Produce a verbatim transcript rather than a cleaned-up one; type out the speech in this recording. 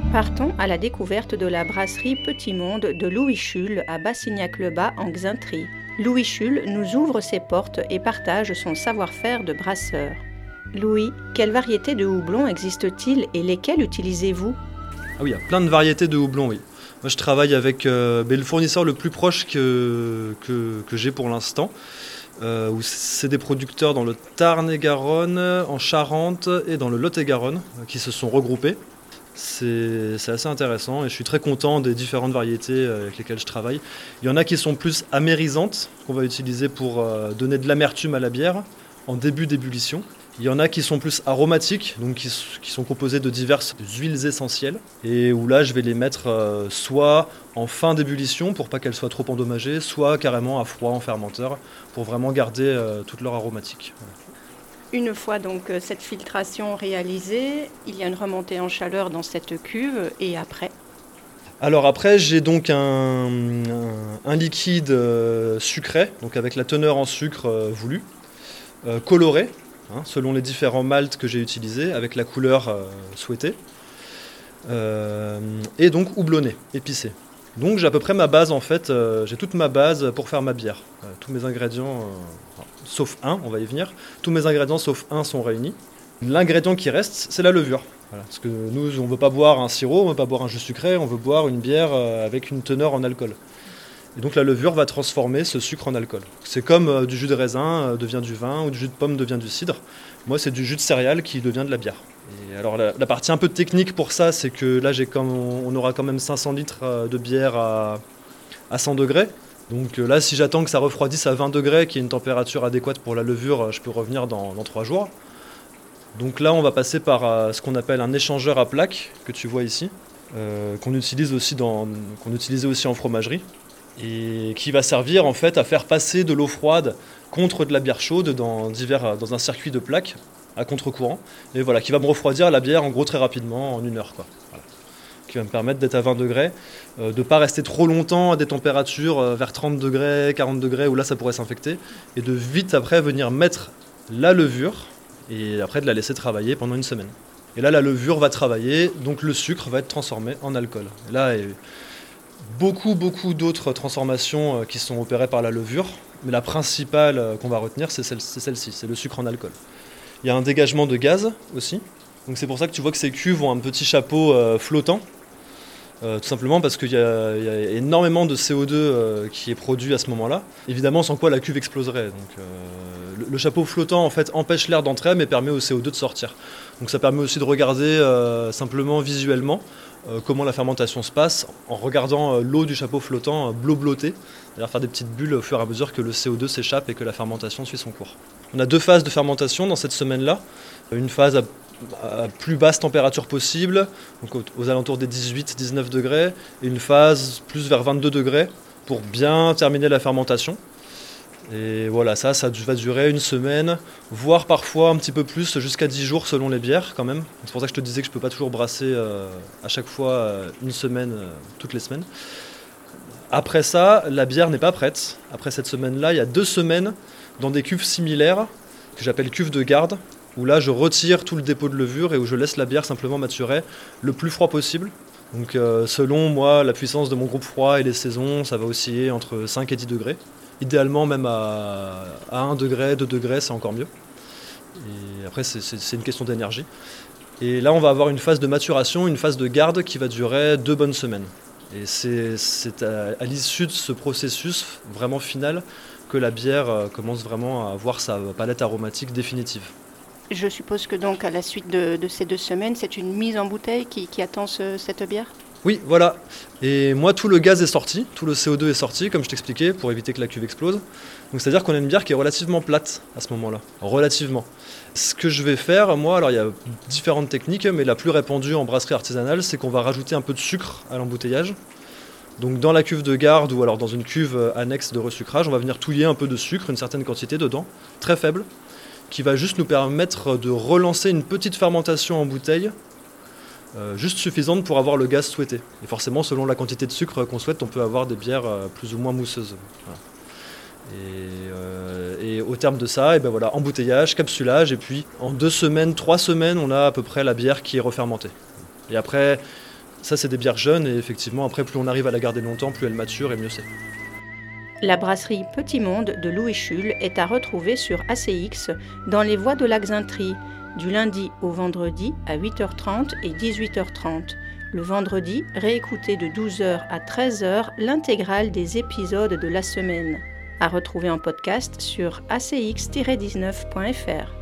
Partons à la découverte de la brasserie Petit Monde de Louis Schul à Bassignac-le-Bas en Xainterie. Louis Schul nous ouvre ses portes et partage son savoir-faire de brasseur. Louis, quelles variétés de houblon existe-t-il et lesquelles utilisez-vous ? Ah oui, il y a plein de variétés de houblon, oui. Moi, je travaille avec euh, ben, le fournisseur le plus proche que, que, que j'ai pour l'instant. Euh, où c'est des producteurs dans le Tarn-et-Garonne, en Charente et dans le Lot-et-Garonne euh, qui se sont regroupés. C'est, c'est assez intéressant et je suis très content des différentes variétés avec lesquelles je travaille. Il y en a qui sont plus amérisantes, qu'on va utiliser pour euh, donner de l'amertume à la bière en début d'ébullition. Il y en a qui sont plus aromatiques, donc qui, qui sont composés de diverses huiles essentielles, et où là je vais les mettre euh, soit en fin d'ébullition pour pas qu'elles soient trop endommagées, soit carrément à froid en fermenteur pour vraiment garder euh, toute leur aromatique. Une fois donc cette filtration réalisée, il y a une remontée en chaleur dans cette cuve et après ? Alors après j'ai donc un, un, un liquide euh, sucré, donc avec la teneur en sucre euh, voulue, euh, coloré. Hein, selon les différents maltes que j'ai utilisés, avec la couleur euh, souhaitée, euh, et donc houblonné, épicé. Donc j'ai à peu près ma base en fait, euh, j'ai toute ma base pour faire ma bière. Euh, tous mes ingrédients, euh, sauf un, on va y venir, tous mes ingrédients sauf un sont réunis. L'ingrédient qui reste, c'est la levure. Voilà, parce que nous, on ne veut pas boire un sirop, on ne veut pas boire un jus sucré, on veut boire une bière euh, avec une teneur en alcool. Et donc la levure va transformer ce sucre en alcool. C'est comme euh, du jus de raisin euh, devient du vin ou du jus de pomme devient du cidre. Moi, c'est du jus de céréales qui devient de la bière. Et alors la, la partie un peu technique pour ça, c'est que là, j'ai comme, on aura quand même cinq cents litres de bière à, à cent degrés. Donc euh, là, si j'attends que ça refroidisse à vingt degrés, qui est une température adéquate pour la levure, je peux revenir dans, dans trois jours. Donc là, on va passer par euh, ce qu'on appelle un échangeur à plaques, que tu vois ici, euh, qu'on utilise aussi dans, qu'on utilisait aussi en fromagerie, et qui va servir en fait à faire passer de l'eau froide contre de la bière chaude dans, divers, dans un circuit de plaques à contre-courant, et voilà, qui va me refroidir la bière en gros très rapidement, en une heure, quoi. Voilà. Qui va me permettre d'être à vingt degrés, euh, de ne pas rester trop longtemps à des températures euh, vers trente degrés, quarante degrés, où là ça pourrait s'infecter, et de vite après venir mettre la levure, et après de la laisser travailler pendant une semaine. Et là la levure va travailler, donc le sucre va être transformé en alcool. Et là, et beaucoup, beaucoup d'autres transformations qui sont opérées par la levure, mais la principale qu'on va retenir, c'est, celle, c'est celle-ci, c'est le sucre en alcool. Il y a un dégagement de gaz aussi, donc c'est pour ça que tu vois que ces cuves ont un petit chapeau euh, flottant, euh, tout simplement parce qu'il y a, il y a énormément de C O deux euh, qui est produit à ce moment-là, évidemment sans quoi la cuve exploserait. Donc, euh, le, le chapeau flottant en fait empêche l'air d'entrer mais permet au C O deux de sortir. Donc ça permet aussi de regarder euh, simplement visuellement euh, comment la fermentation se passe en regardant euh, l'eau du chapeau flottant euh, bleu-bleuter, c'est-à-dire faire des petites bulles au fur et à mesure que le C O deux s'échappe et que la fermentation suit son cours. On a deux phases de fermentation dans cette semaine-là, une phase à à plus basse température possible, donc aux, aux alentours des dix-huit à dix-neuf degrés, et une phase plus vers vingt-deux degrés pour bien terminer la fermentation. Et voilà, ça, ça va durer une semaine, voire parfois un petit peu plus, jusqu'à dix jours selon les bières quand même. C'est pour ça que je te disais que je ne peux pas toujours brasser euh, à chaque fois euh, une semaine, euh, toutes les semaines. Après ça, la bière n'est pas prête. Après cette semaine-là, il y a deux semaines dans des cuves similaires, que j'appelle cuves de garde, où là je retire tout le dépôt de levure et où je laisse la bière simplement maturer le plus froid possible. Donc euh, selon moi, la puissance de mon groupe froid et les saisons, ça va osciller entre cinq et dix degrés. Idéalement même à, à un degré, deux degrés, c'est encore mieux. Et après c'est, c'est, c'est une question d'énergie. Et là on va avoir une phase de maturation, une phase de garde qui va durer deux bonnes semaines. Et c'est, c'est à, à l'issue de ce processus vraiment final que la bière commence vraiment à avoir sa palette aromatique définitive. Je suppose que donc à la suite de, de ces deux semaines, c'est une mise en bouteille qui, qui attend ce, cette bière ? Oui, voilà. Et moi, tout le gaz est sorti, tout le C O deux est sorti, comme je t'expliquais, pour éviter que la cuve explose. Donc c'est-à-dire qu'on a une bière qui est relativement plate à ce moment-là, relativement. Ce que je vais faire, moi, alors il y a différentes techniques, mais la plus répandue en brasserie artisanale, c'est qu'on va rajouter un peu de sucre à l'embouteillage. Donc dans la cuve de garde ou alors dans une cuve annexe de resucrage, on va venir touiller un peu de sucre, une certaine quantité dedans, très faible, qui va juste nous permettre de relancer une petite fermentation en bouteille, euh, juste suffisante pour avoir le gaz souhaité. Et forcément, selon la quantité de sucre qu'on souhaite, on peut avoir des bières euh, plus ou moins mousseuses. Voilà. Et, euh, et au terme de ça, et ben voilà, embouteillage, capsulage, et puis en deux semaines, trois semaines, on a à peu près la bière qui est refermentée. Et après, Ça, c'est des bières jeunes et effectivement, après, plus on arrive à la garder longtemps, plus elle mature et mieux c'est. La brasserie Petit Monde de Louis Schul est à retrouver sur A C X dans les voies de la Xainterie, du lundi au vendredi à huit heures trente et dix-huit heures trente. Le vendredi, réécoutez de douze heures à treize heures l'intégrale des épisodes de la semaine. À retrouver en podcast sur a c x tiret dix-neuf point f r.